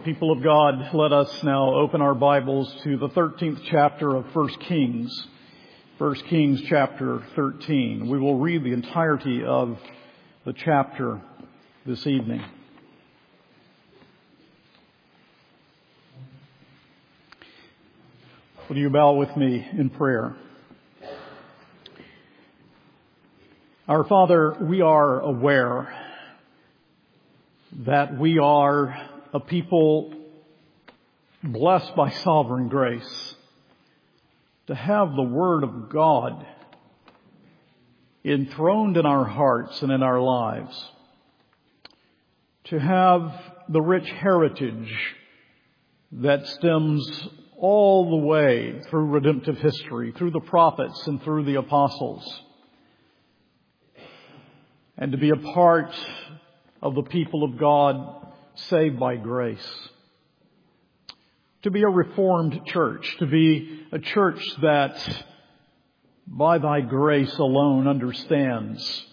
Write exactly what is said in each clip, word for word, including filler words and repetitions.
People of God, let us now open our Bibles to the thirteenth chapter of First Kings. First Kings chapter thirteen. We will read the entirety of the chapter this evening. Will you bow with me in prayer? Our Father, we are aware that we are a people blessed by sovereign grace to have the Word of God enthroned in our hearts and in our lives, to have the rich heritage that stems all the way through redemptive history, through the prophets and through the apostles, and to be a part of the people of God saved by grace. To be a reformed church, to be a church that by thy grace alone understands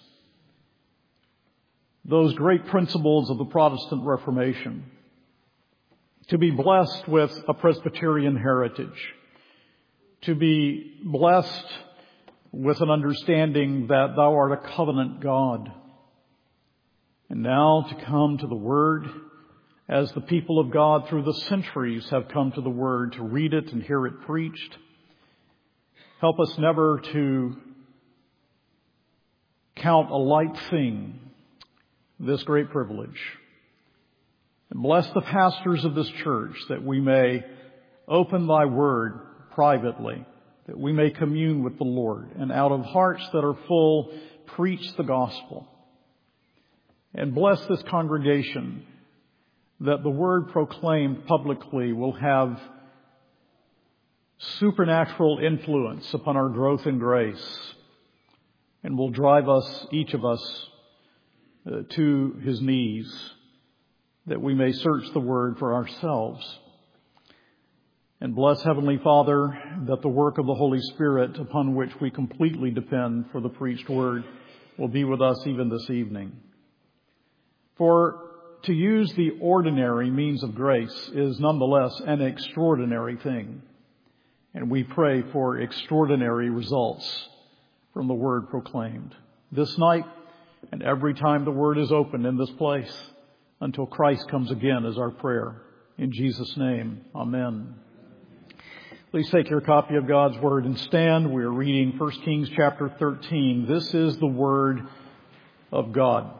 those great principles of the Protestant Reformation. To be blessed with a Presbyterian heritage. To be blessed with an understanding that thou art a covenant God. And now to come to the Word as the people of God through the centuries have come to the Word, to read it and hear it preached. Help us never to count a light thing this great privilege. And bless the pastors of this church that we may open thy Word privately, that we may commune with the Lord, and out of hearts that are full, preach the gospel. And bless this congregation, that the word proclaimed publicly will have supernatural influence upon our growth in grace and will drive us, each of us, uh, to his knees, that we may search the word for ourselves. And bless, Heavenly Father, that the work of the Holy Spirit, upon which we completely depend for the preached word, will be with us even this evening. For to use the ordinary means of grace is nonetheless an extraordinary thing. And we pray for extraordinary results from the word proclaimed this night and every time the word is opened in this place until Christ comes again is our prayer. In Jesus' name, amen. Please take your copy of God's Word and stand. We are reading First Kings chapter thirteen. This is the Word of God.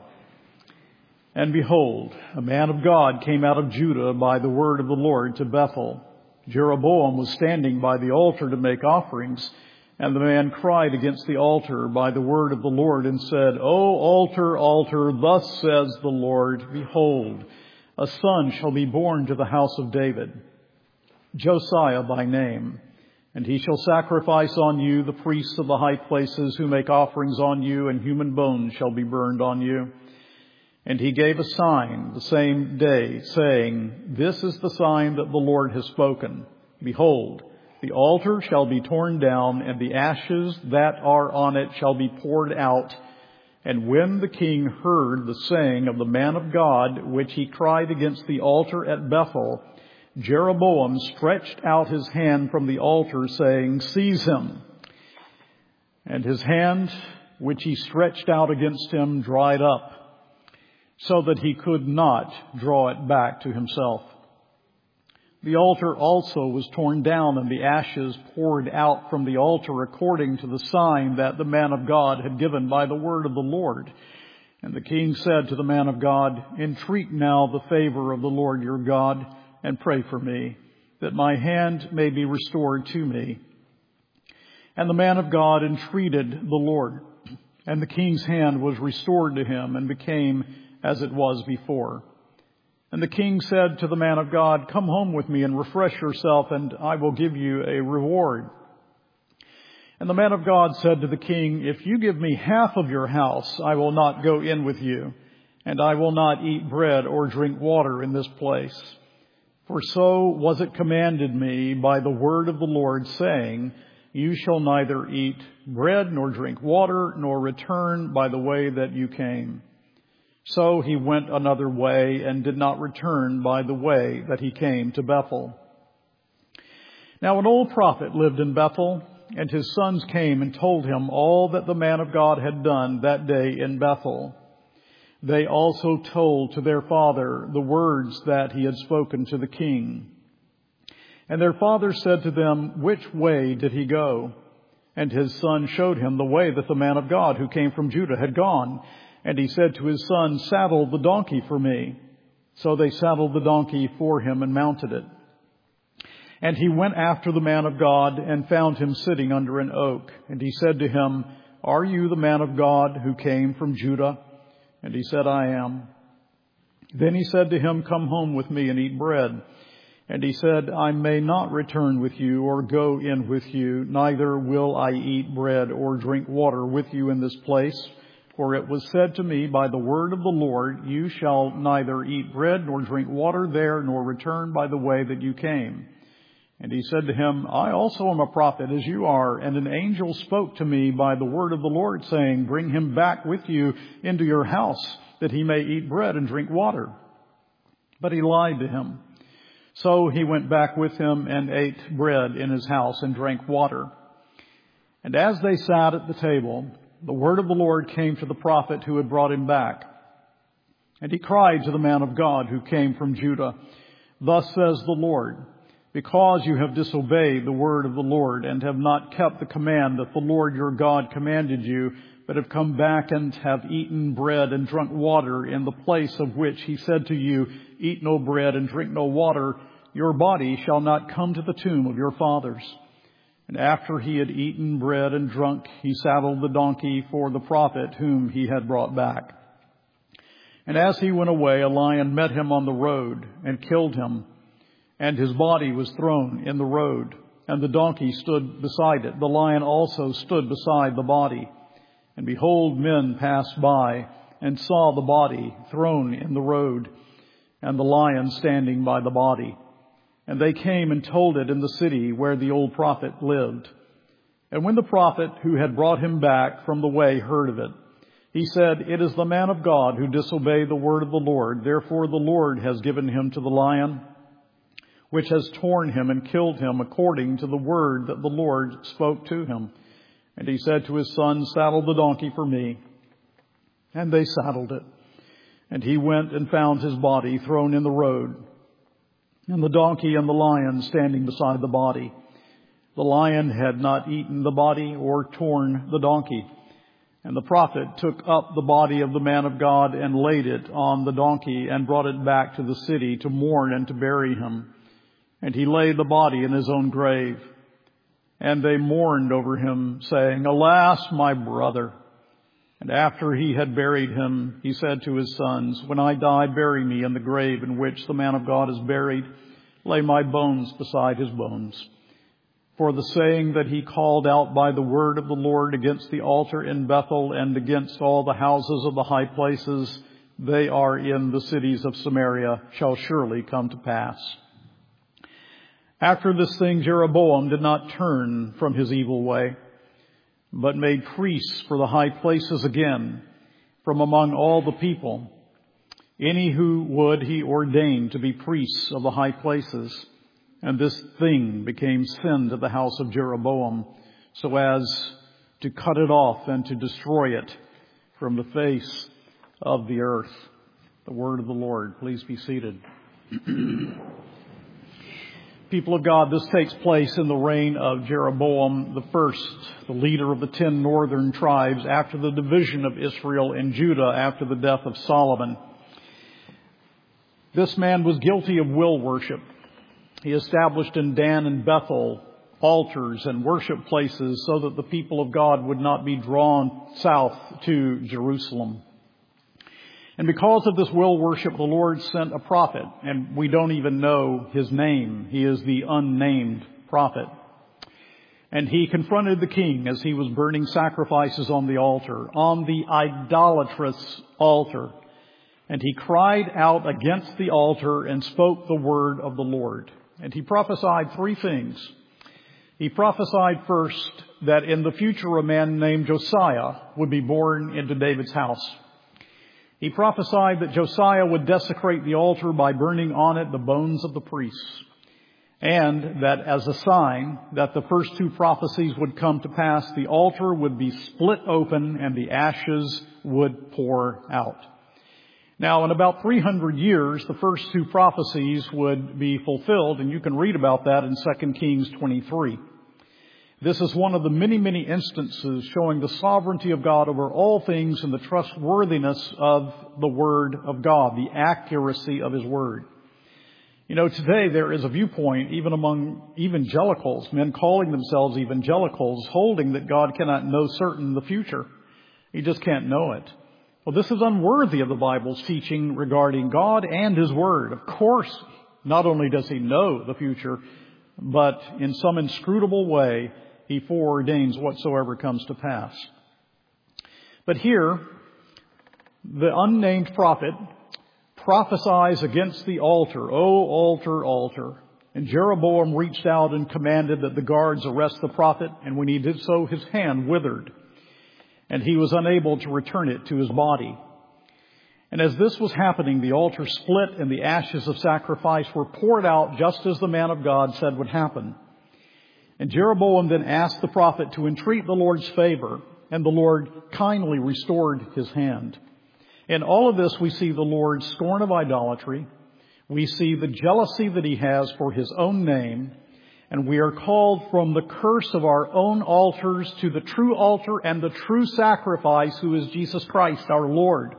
And behold, a man of God came out of Judah by the word of the Lord to Bethel. Jeroboam was standing by the altar to make offerings, and the man cried against the altar by the word of the Lord and said, O altar, altar, thus says the Lord, behold, a son shall be born to the house of David, Josiah by name, and he shall sacrifice on you the priests of the high places who make offerings on you, and human bones shall be burned on you. And he gave a sign the same day, saying, This is the sign that the Lord has spoken. Behold, the altar shall be torn down, and the ashes that are on it shall be poured out. And when the king heard the saying of the man of God, which he cried against the altar at Bethel, Jeroboam stretched out his hand from the altar, saying, Seize him. And his hand, which he stretched out against him, dried up, so that he could not draw it back to himself. The altar also was torn down, and the ashes poured out from the altar according to the sign that the man of God had given by the word of the Lord. And the king said to the man of God, Entreat now the favor of the Lord your God, and pray for me, that my hand may be restored to me. And the man of God entreated the Lord, and the king's hand was restored to him and became as it was before. And the king said to the man of God, Come home with me and refresh yourself, and I will give you a reward. And the man of God said to the king, If you give me half of your house, I will not go in with you, and I will not eat bread or drink water in this place. For so was it commanded me by the word of the Lord, saying, You shall neither eat bread nor drink water, nor return by the way that you came. So he went another way and did not return by the way that he came to Bethel. Now an old prophet lived in Bethel, and his sons came and told him all that the man of God had done that day in Bethel. They also told to their father the words that he had spoken to the king. And their father said to them, "Which way did he go?" And his son showed him the way that the man of God who came from Judah had gone. And he said to his son, "Saddle the donkey for me." So they saddled the donkey for him and mounted it. And he went after the man of God and found him sitting under an oak. And he said to him, "Are you the man of God who came from Judah?" And he said, "I am." Then he said to him, "Come home with me and eat bread." And he said, "I may not return with you or go in with you, neither will I eat bread or drink water with you in this place. For it was said to me by the word of the Lord, you shall neither eat bread nor drink water there, nor return by the way that you came." And he said to him, "I also am a prophet as you are, and an angel spoke to me by the word of the Lord, saying, bring him back with you into your house, that he may eat bread and drink water." But he lied to him. So he went back with him and ate bread in his house and drank water. And as they sat at the table, the word of the Lord came to the prophet who had brought him back. And he cried to the man of God who came from Judah, "Thus says the Lord, because you have disobeyed the word of the Lord and have not kept the command that the Lord your God commanded you, but have come back and have eaten bread and drunk water in the place of which he said to you, eat no bread and drink no water, your body shall not come to the tomb of your fathers." And after he had eaten bread and drunk, he saddled the donkey for the prophet whom he had brought back. And as he went away, a lion met him on the road and killed him. And his body was thrown in the road, and the donkey stood beside it. The lion also stood beside the body. And behold, men passed by and saw the body thrown in the road, and the lion standing by the body. And they came and told it in the city where the old prophet lived. And when the prophet who had brought him back from the way heard of it, he said, "It is the man of God who disobeyed the word of the Lord. Therefore the Lord has given him to the lion, which has torn him and killed him according to the word that the Lord spoke to him." And he said to his son, "Saddle the donkey for me." And they saddled it. And he went and found his body thrown in the road, and the donkey and the lion standing beside the body. The lion had not eaten the body or torn the donkey. And the prophet took up the body of the man of God and laid it on the donkey and brought it back to the city to mourn and to bury him. And he laid the body in his own grave. And they mourned over him, saying, "Alas, my brother." And after he had buried him, he said to his sons, "When I die, bury me in the grave in which the man of God is buried. Lay my bones beside his bones." For the saying that he called out by the word of the Lord against the altar in Bethel and against all the houses of the high places, they are in the cities of Samaria, shall surely come to pass. After this thing, Jeroboam did not turn from his evil way, but made priests for the high places again from among all the people. Any who would he ordained to be priests of the high places. And this thing became sin to the house of Jeroboam, so as to cut it off and to destroy it from the face of the earth. The word of the Lord. Please be seated. People of God, this takes place in the reign of Jeroboam the first, the leader of the ten northern tribes after the division of Israel and Judah after the death of Solomon. This man was guilty of will worship. He established in Dan and Bethel altars and worship places so that the people of God would not be drawn south to Jerusalem. And because of this will worship, the Lord sent a prophet, and we don't even know his name. He is the unnamed prophet. And he confronted the king as he was burning sacrifices on the altar, on the idolatrous altar. And he cried out against the altar and spoke the word of the Lord. And he prophesied three things. He prophesied first that in the future a man named Josiah would be born into David's house. He prophesied that Josiah would desecrate the altar by burning on it the bones of the priests, and that as a sign that the first two prophecies would come to pass, the altar would be split open and the ashes would pour out. Now, in about three hundred years, the first two prophecies would be fulfilled, and you can read about that in Second Kings twenty-three. This is one of the many, many instances showing the sovereignty of God over all things and the trustworthiness of the Word of God, the accuracy of His Word. You know, today there is a viewpoint, even among evangelicals, men calling themselves evangelicals, holding that God cannot know certain the future. He just can't know it. Well, this is unworthy of the Bible's teaching regarding God and His Word. Of course, not only does He know the future, but in some inscrutable way, He foreordains whatsoever comes to pass. But here, the unnamed prophet prophesies against the altar. "O altar, altar." And Jeroboam reached out and commanded that the guards arrest the prophet, and when he did so, his hand withered, and he was unable to return it to his body. And as this was happening, the altar split and the ashes of sacrifice were poured out just as the man of God said would happen. And Jeroboam then asked the prophet to entreat the Lord's favor, and the Lord kindly restored his hand. In all of this, we see the Lord's scorn of idolatry. We see the jealousy that He has for His own name. And we are called from the curse of our own altars to the true altar and the true sacrifice, who is Jesus Christ, our Lord.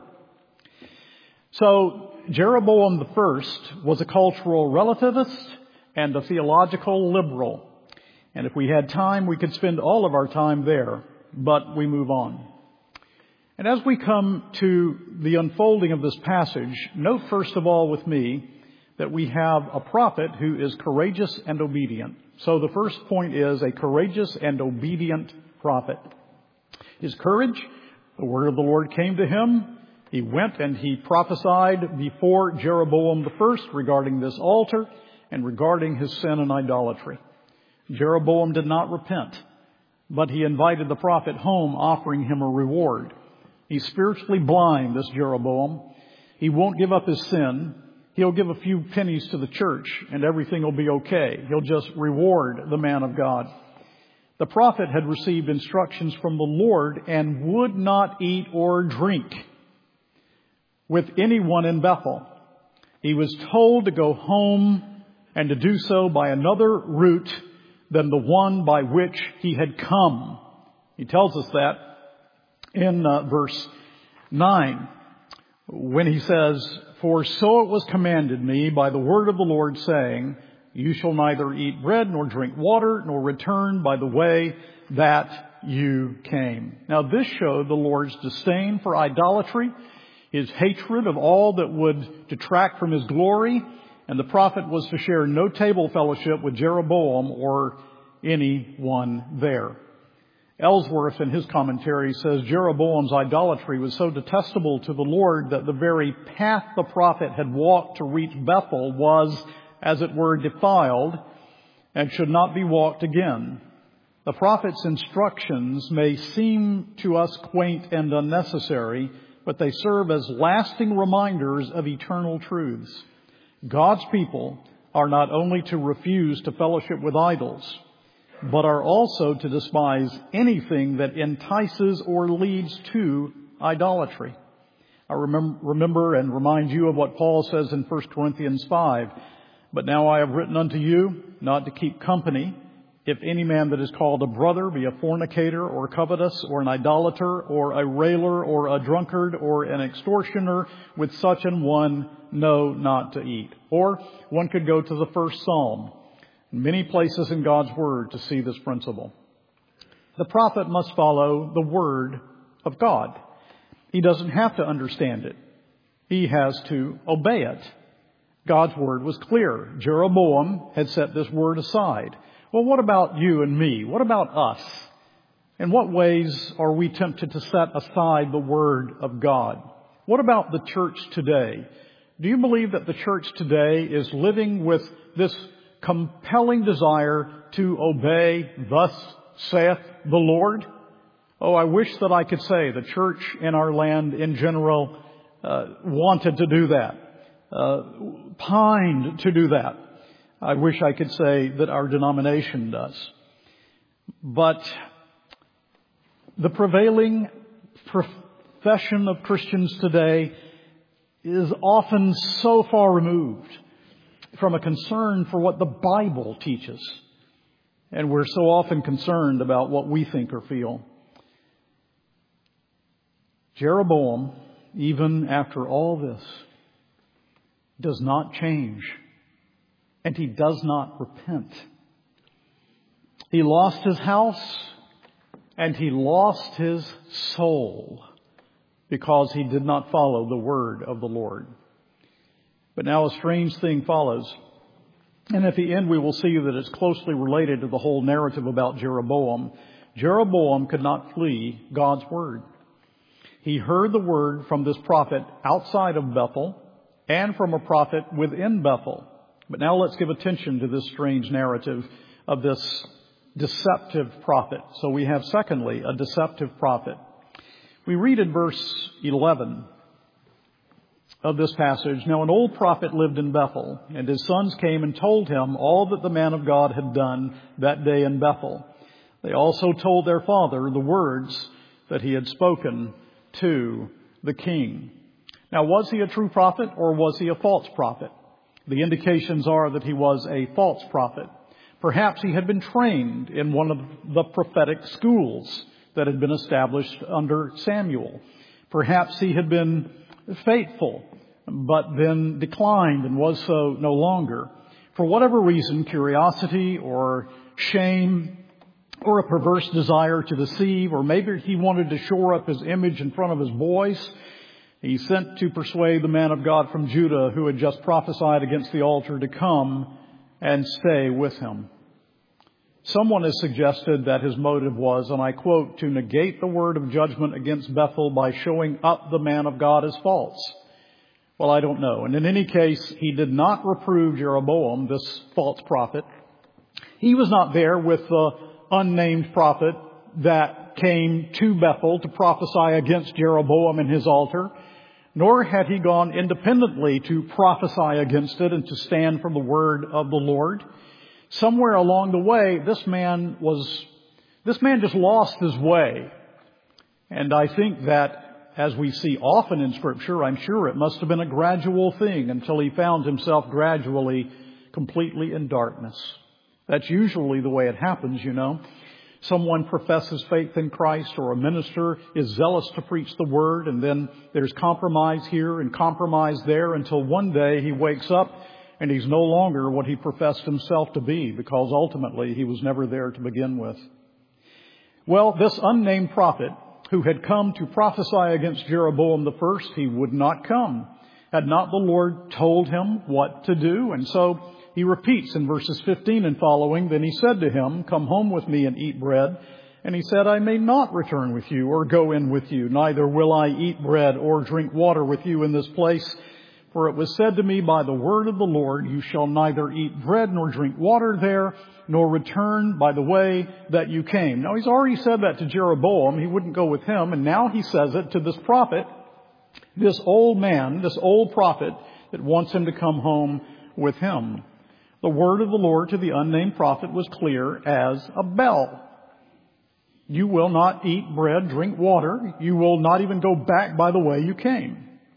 So Jeroboam the first was a cultural relativist and a theological liberal. And if we had time, we could spend all of our time there, but we move on. And as we come to the unfolding of this passage, note first of all with me that we have a prophet who is courageous and obedient. So the first point is a courageous and obedient prophet. His courage, the word of the Lord came to him. He went and he prophesied before Jeroboam the first regarding this altar and regarding his sin and idolatry. Jeroboam did not repent, but he invited the prophet home, offering him a reward. He's spiritually blind, this Jeroboam. He won't give up his sin. He'll give a few pennies to the church and everything will be okay. He'll just reward the man of God. The prophet had received instructions from the Lord and would not eat or drink with anyone in Bethel. He was told to go home and to do so by another route than the one by which he had come. He tells us that in uh, verse nine, when he says, "For so it was commanded me by the word of the Lord, saying, you shall neither eat bread nor drink water, nor return by the way that you came." Now this showed the Lord's disdain for idolatry, His hatred of all that would detract from His glory, and the prophet was to share no table fellowship with Jeroboam or anyone there. Ellsworth, in his commentary, says Jeroboam's idolatry was so detestable to the Lord that the very path the prophet had walked to reach Bethel was, as it were, defiled and should not be walked again. The prophet's instructions may seem to us quaint and unnecessary, but they serve as lasting reminders of eternal truths. God's people are not only to refuse to fellowship with idols, but are also to despise anything that entices or leads to idolatry. I remember, remember and remind you of what Paul says in First Corinthians five. "But now I have written unto you not to keep company, if any man that is called a brother be a fornicator or covetous or an idolater or a railer or a drunkard or an extortioner, with such an one no not to eat." Or one could go to the first Psalm, many places in God's Word, to see this principle. The prophet must follow the Word of God. He doesn't have to understand it. He has to obey it. God's Word was clear. Jeroboam had set this Word aside. Well, what about you and me? What about us? In what ways are we tempted to set aside the Word of God? What about the church today? Do you believe that the church today is living with this compelling desire to obey, "Thus saith the Lord"? Oh, I wish that I could say the church in our land in general uh, wanted to do that, uh, pined to do that. I wish I could say that our denomination does. But the prevailing profession of Christians today is often so far removed from a concern for what the Bible teaches. And we're so often concerned about what we think or feel. Jeroboam, even after all this, does not change. And he does not repent. He lost his house and he lost his soul because he did not follow the word of the Lord. But now a strange thing follows. And at the end we will see that it's closely related to the whole narrative about Jeroboam. Jeroboam could not flee God's word. He heard the word from this prophet outside of Bethel and from a prophet within Bethel. But now let's give attention to this strange narrative of this deceptive prophet. So we have, secondly, a deceptive prophet. We read in verse eleven of this passage, "Now an old prophet lived in Bethel, and his sons came and told him all that the man of God had done that day in Bethel. They also told their father the words that he had spoken to the king." Now, was he a true prophet or was he a false prophet? The indications are that he was a false prophet. Perhaps he had been trained in one of the prophetic schools that had been established under Samuel. Perhaps he had been faithful, but then declined and was so no longer. For whatever reason, curiosity or shame or a perverse desire to deceive, or maybe he wanted to shore up his image in front of his boys, he sent to persuade the man of God from Judah who had just prophesied against the altar to come and stay with him. Someone has suggested that his motive was, and I quote, to negate the word of judgment against Bethel by showing up the man of God as false. Well, I don't know. And in any case, he did not reprove Jeroboam, this false prophet. He was not there with the unnamed prophet that came to Bethel to prophesy against Jeroboam and his altar, nor had he gone independently to prophesy against it and to stand for the word of the Lord. Somewhere along the way, this man was, this man just lost his way. And I think that, as we see often in Scripture, I'm sure it must have been a gradual thing until he found himself gradually completely in darkness. That's usually the way it happens, you know. Someone professes faith in Christ, or a minister is zealous to preach the word, and then there's compromise here and compromise there until one day he wakes up and he's no longer what he professed himself to be, because ultimately he was never there to begin with. Well, this unnamed prophet who had come to prophesy against Jeroboam the first, he would not come. Had not the Lord told him what to do? And so he repeats in verses fifteen and following, "Then he said to him, 'Come home with me and eat bread.' And he said, 'I may not return with you or go in with you, neither will I eat bread or drink water with you in this place. For it was said to me by the word of the Lord, you shall neither eat bread nor drink water there, nor return by the way that you came.'" Now, he's already said that to Jeroboam. He wouldn't go with him. And now he says it to this prophet, this old man, this old prophet that wants him to come home with him. The word of the Lord to the unnamed prophet was clear as a bell. You will not eat bread, drink water. You will not even go back by the way you came.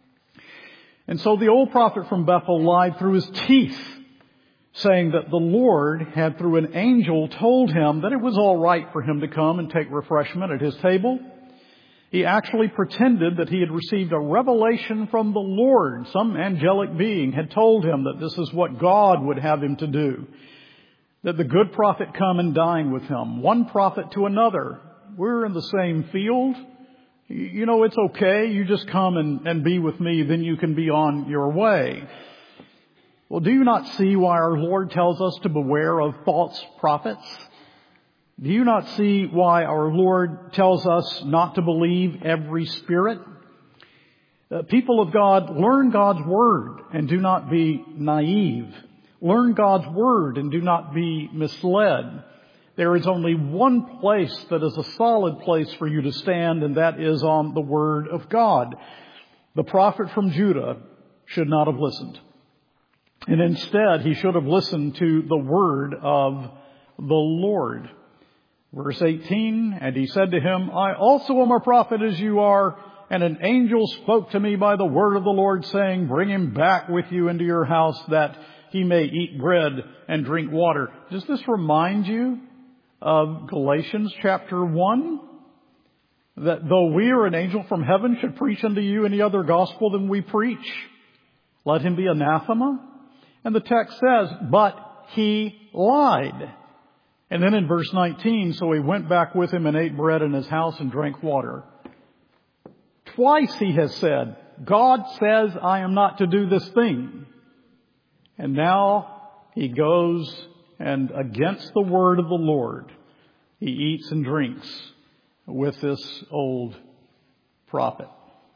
And so the old prophet from Bethel lied through his teeth, saying that the Lord had through an angel told him that it was all right for him to come and take refreshment at his table. He actually pretended that he had received a revelation from the Lord. Some angelic being had told him that this is what God would have him to do. That the good prophet come and dine with him. One prophet to another. We're in the same field. You know, it's okay. You just come and, and be with me, then you can be on your way. Well, do you not see why our Lord tells us to beware of false prophets? Do you not see why our Lord tells us not to believe every spirit? Uh, people of God, learn God's word and do not be naive. Learn God's word and do not be misled. There is only one place that is a solid place for you to stand, and that is on the word of God. the prophet from Judah should not have listened. And instead, he should have listened to the word of the Lord. Verse eighteen, and he said to him, I also am a prophet as you are, and an angel spoke to me by the word of the Lord, saying, bring him back with you into your house, that he may eat bread and drink water. Does this remind you of Galatians chapter one? That though we or an angel from heaven should preach unto you any other gospel than we preach, let him be anathema. And the text says, but he lied. And then in verse nineteen, so he went back with him and ate bread in his house and drank water. Twice he has said, God says I am not to do this thing. And now he goes and against the word of the Lord, he eats and drinks with this old prophet.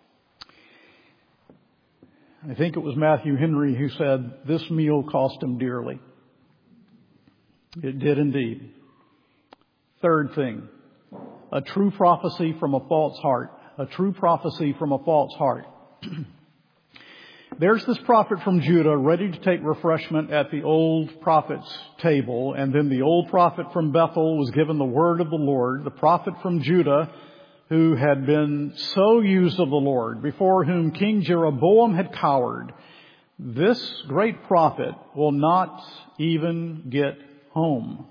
I think it was Matthew Henry who said, this meal cost him dearly. It did indeed. Third thing, a true prophecy from a false heart. A true prophecy from a false heart. There's this prophet from Judah ready to take refreshment at the old prophet's table. And then the old prophet from Bethel was given the word of the Lord. The prophet from Judah, who had been so used of the Lord, before whom King Jeroboam had cowered. This great prophet will not even get home.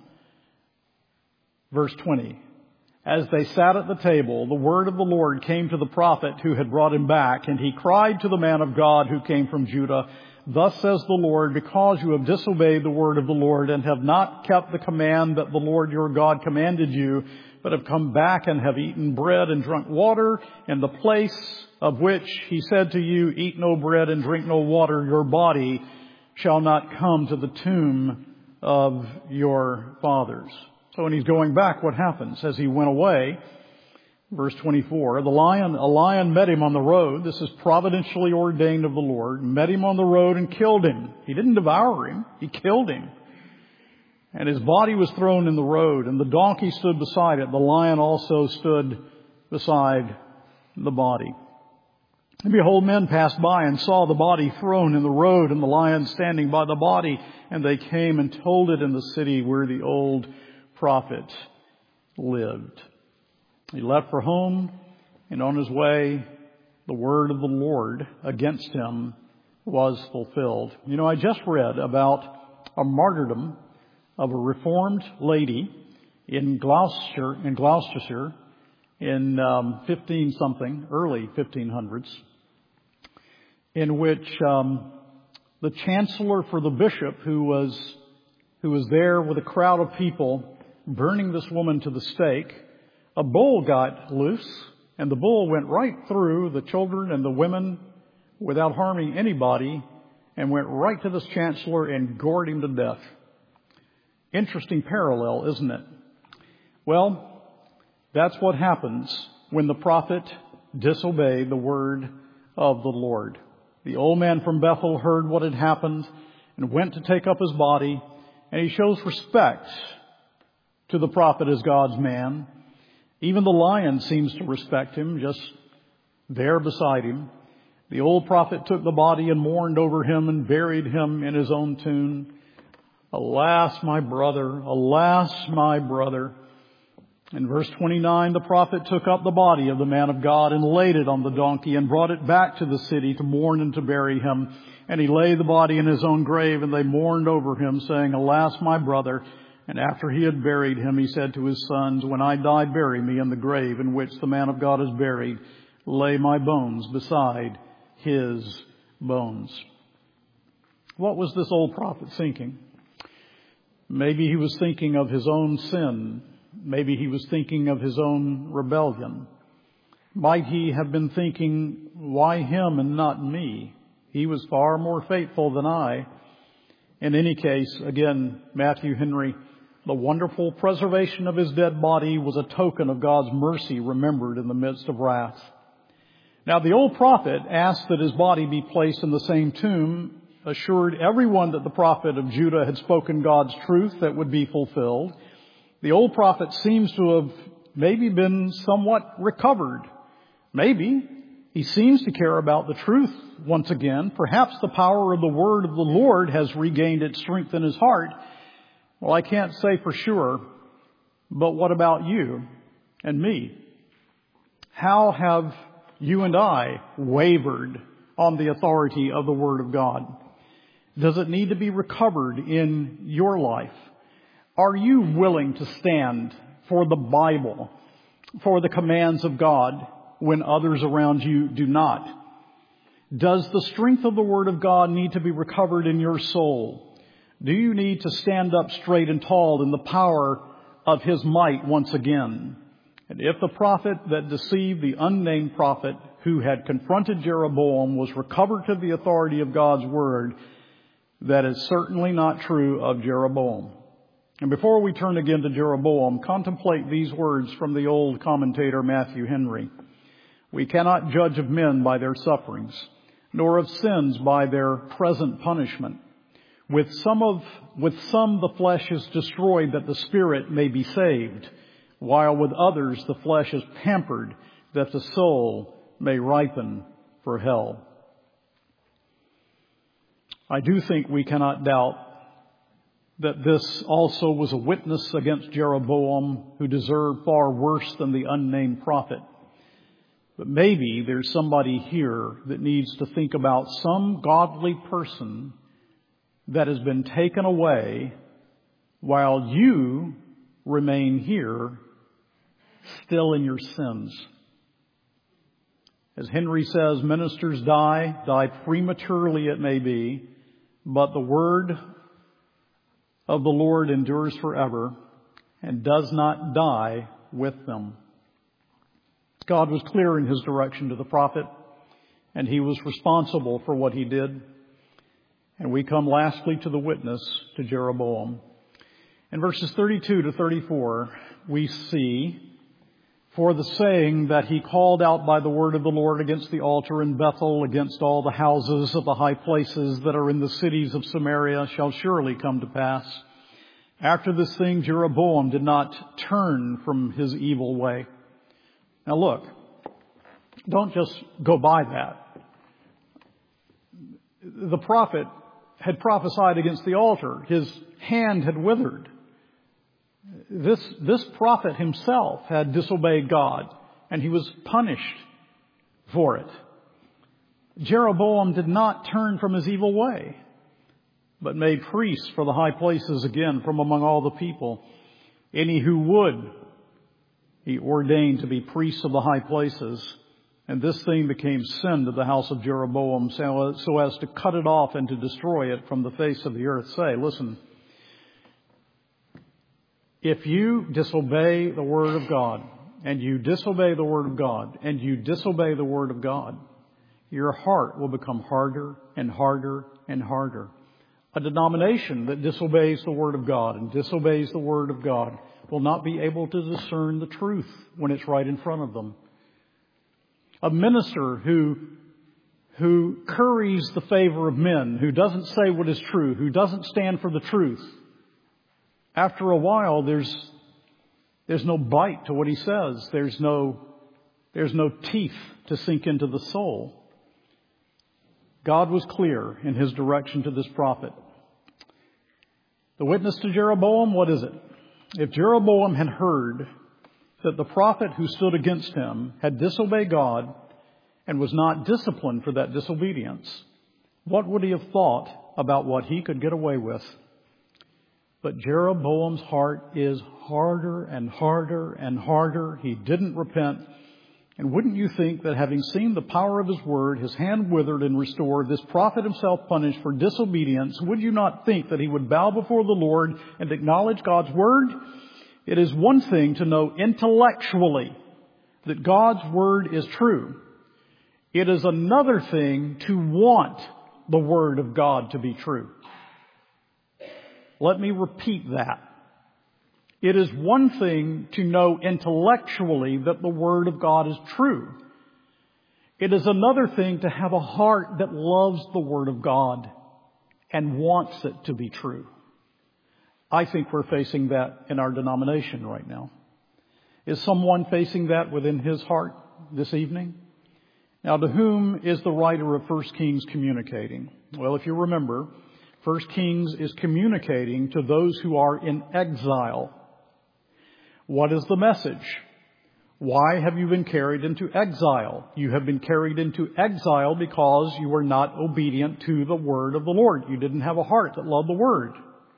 Verse twenty. As they sat at the table, the word of the Lord came to the prophet who had brought him back, and he cried to the man of God who came from Judah, thus says the Lord, because you have disobeyed the word of the Lord and have not kept the command that the Lord your God commanded you, but have come back and have eaten bread and drunk water, in the place of which he said to you, eat no bread and drink no water, your body shall not come to the tomb of your fathers. So when he's going back, what happens? As he went away, verse twenty-four, the lion, a lion met him on the road. This is providentially ordained of the Lord. Met him on the road and killed him. He didn't devour him. He killed him. And his body was thrown in the road, and the donkey stood beside it. The lion also stood beside the body. And behold, men passed by and saw the body thrown in the road and the lion standing by the body. And they came and told it in the city where the old prophet lived. He left for home, and on his way, the word of the Lord against him was fulfilled. You know, I just read about a martyrdom of a Reformed lady in Gloucester, in Gloucestershire, in um, fifteen something, early fifteen hundreds, in which um, the chancellor for the bishop, who was who was there with a crowd of people burning this woman to the stake, a bull got loose, and the bull went right through the children and the women without harming anybody, and went right to this chancellor and gored him to death. Interesting parallel, isn't it? Well, that's what happens when the prophet disobeyed the word of the Lord. The old man from Bethel heard what had happened and went to take up his body, and he shows respect to the prophet as God's man. Even the lion seems to respect him, just there beside him. The old prophet took the body and mourned over him and buried him in his own tomb. Alas, my brother, alas, my brother. In verse twenty-nine, the prophet took up the body of the man of God and laid it on the donkey and brought it back to the city to mourn and to bury him. And he laid the body in his own grave, and they mourned over him, saying, Alas, my brother. And after he had buried him, he said to his sons, When I die, bury me in the grave in which the man of God is buried. Lay my bones beside his bones. What was this old prophet thinking? Maybe he was thinking of his own sin. Maybe he was thinking of his own rebellion. Might he have been thinking, why him and not me? He was far more faithful than I. In any case, again, Matthew Henry, the wonderful preservation of his dead body was a token of God's mercy remembered in the midst of wrath. Now, the old prophet asked that his body be placed in the same tomb, assured everyone that the prophet of Judah had spoken God's truth that would be fulfilled. The old prophet seems to have maybe been somewhat recovered. Maybe. He seems to care about the truth once again. Perhaps the power of the word of the Lord has regained its strength in his heart. Well, I can't say for sure, but what about you and me? How have you and I wavered on the authority of the Word of God? Does it need to be recovered in your life? Are you willing to stand for the Bible, for the commands of God, when others around you do not? Does the strength of the Word of God need to be recovered in your soul? Do you need to stand up straight and tall in the power of His might once again? And if the prophet that deceived the unnamed prophet who had confronted Jeroboam was recovered to the authority of God's Word, that is certainly not true of Jeroboam. And before we turn again to Jeroboam, contemplate these words from the old commentator Matthew Henry. We cannot judge of men by their sufferings, nor of sins by their present punishment. With some of, with some the flesh is destroyed that the spirit may be saved, while with others the flesh is pampered that the soul may ripen for hell. I do think we cannot doubt that this also was a witness against Jeroboam, who deserved far worse than the unnamed prophet. But maybe there's somebody here that needs to think about some godly person that has been taken away while you remain here still in your sins. As Henry says, ministers die, die prematurely it may be, but the word of the Lord endures forever and does not die with them. God was clear in his direction to the prophet, and he was responsible for what he did. And we come lastly to the witness to Jeroboam. In verses thirty-two to thirty-four, we see, for the saying that he called out by the word of the Lord against the altar in Bethel, against all the houses of the high places that are in the cities of Samaria, shall surely come to pass. After this thing, Jeroboam did not turn from his evil way. Now look, don't just go by that. The prophet had prophesied against the altar. His hand had withered. This, this prophet himself had disobeyed God, and he was punished for it. Jeroboam did not turn from his evil way, but made priests for the high places again from among all the people. Any who would, he ordained to be priests of the high places. And this thing became sin to the house of Jeroboam, so, so as to cut it off and to destroy it from the face of the earth. Say, listen, if you disobey the word of God, and you disobey the word of God, and you disobey the word of God, your heart will become harder and harder and harder. A denomination that disobeys the word of God and disobeys the word of God will not be able to discern the truth when it's right in front of them. A minister who, who curries the favor of men, who doesn't say what is true, who doesn't stand for the truth, after a while, there's, there's no bite to what he says. There's no, there's no teeth to sink into the soul. God was clear in his direction to this prophet. The witness to Jeroboam, what is it? If Jeroboam had heard that the prophet who stood against him had disobeyed God and was not disciplined for that disobedience, what would he have thought about what he could get away with? But Jeroboam's heart is harder and harder and harder. He didn't repent. And wouldn't you think that having seen the power of his word, his hand withered and restored, this prophet himself punished for disobedience, would you not think that he would bow before the Lord and acknowledge God's word? It is one thing to know intellectually that God's word is true. It is another thing to want the word of God to be true. Let me repeat that. It is one thing to know intellectually that the Word of God is true. It is another thing to have a heart that loves the Word of God and wants it to be true. I think we're facing that in our denomination right now. Is someone facing that within his heart this evening? Now, to whom is the writer of First Kings communicating? Well, if you remember, First Kings is communicating to those who are in exile. What is the message? Why have you been carried into exile? You have been carried into exile because you were not obedient to the word of the Lord. You didn't have a heart that loved the word.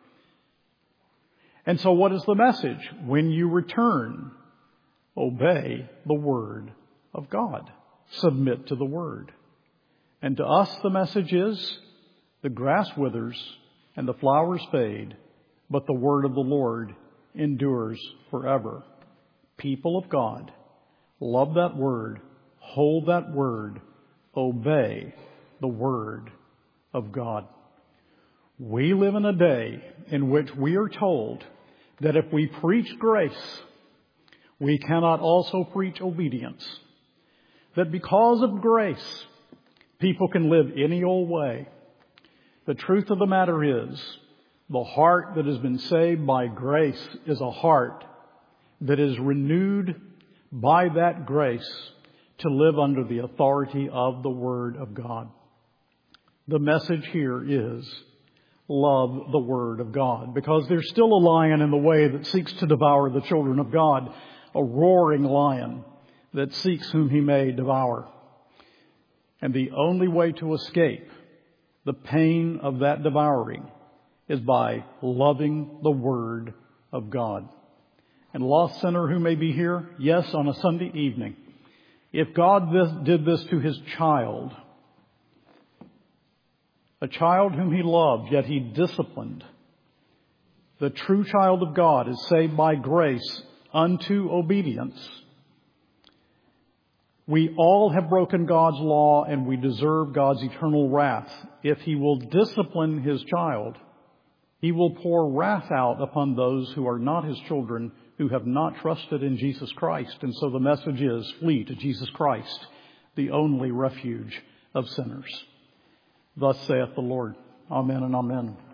And so what is the message? When you return, obey the word of God. Submit to the word. And to us the message is, the grass withers and the flowers fade, but the word of the Lord endures forever. People of God, love that word, hold that word, obey the word of God. We live in a day in which we are told that if we preach grace, we cannot also preach obedience. That because of grace, people can live any old way. The truth of the matter is, the heart that has been saved by grace is a heart that is renewed by that grace to live under the authority of the Word of God. The message here is, love the Word of God, because there's still a lion in the way that seeks to devour the children of God, a roaring lion that seeks whom he may devour. And the only way to escape the pain of that devouring is by loving the Word of God. And lost sinner who may be here, yes, on a Sunday evening, if God this, did this to his child, a child whom he loved, yet he disciplined, the true child of God is saved by grace unto obedience. We all have broken God's law and we deserve God's eternal wrath. If he will discipline his child, he will pour wrath out upon those who are not his children, who have not trusted in Jesus Christ. And so the message is, flee to Jesus Christ, the only refuge of sinners. Thus saith the Lord. Amen and amen.